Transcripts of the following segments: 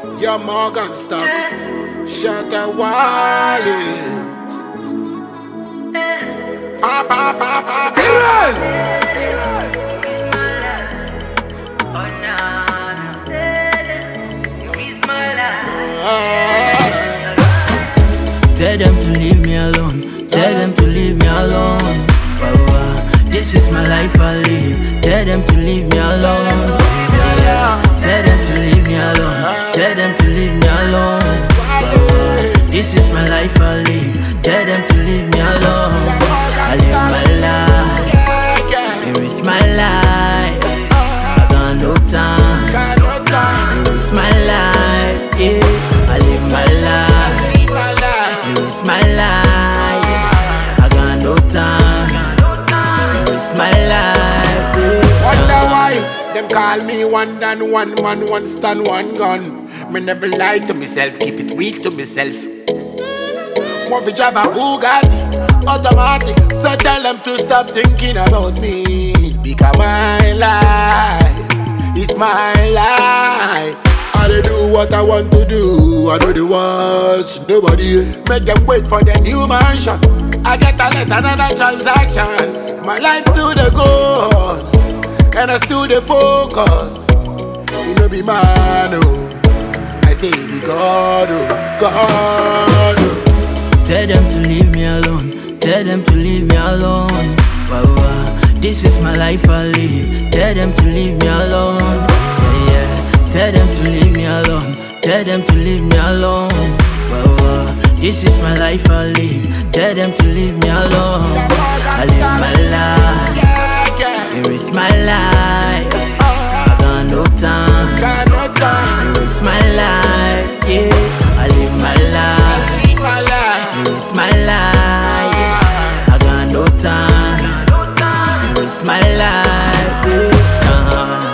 Your Morgan stock, Shaka Wally. Pa pa pa pa pa. Tell them to leave me alone. Tell them to leave me alone. This is my life I live. Tell them to leave me alone. Tell them to leave me alone. Tell them to leave me alone. This is my life I live. Tell them to leave me alone. I live my life. Here is my life. I got no time. Here is my life. Yeah, I live my life. Here is my life. I got no time. Here is my life. Yeah. Wonder why them call me one dan one man, one stand, one gun. Me never lie to myself, keep it real to myself. Want to drive a Bugatti, automatic. So tell them to stop thinking about me. Because my life is my life. I dey do what I want to do. I know the watch nobody. Make them wait for the new mansion. I get a let another transaction. My life still dey go on, and I still dey focus. You know be man, oh. I say be God, oh, God, oh. Tell them to leave me alone. Tell them to leave me alone. This is my life I live. Tell them to leave me alone. Yeah, yeah. Tell them to leave me alone. Tell them to leave me alone. This is my life I live. Tell them to leave me alone. I live my life. Here is my life. I got no time. Here is my life. Yeah, I live my life. Here is my life. I got no time. Here is my life. Yeah.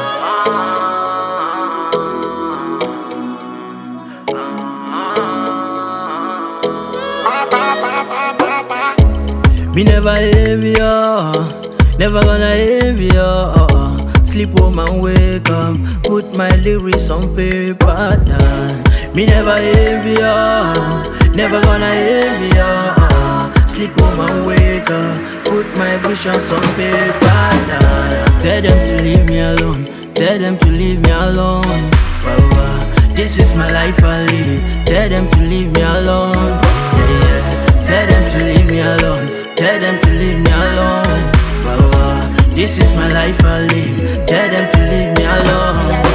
Me never envy ya, never gonna envy ya. Sleep home and wake up, put my lyrics on paper. Me never envy ya, never gonna envy ya. Sleep home and wake up, put my visions on paper. Tell them to leave me alone, tell them to leave me alone. This is my life I live. Tell them to leave me alone. Yeah, yeah. Tell them to leave me alone. Tell them to leave me alone. This is my life I live. Tell them to leave me alone.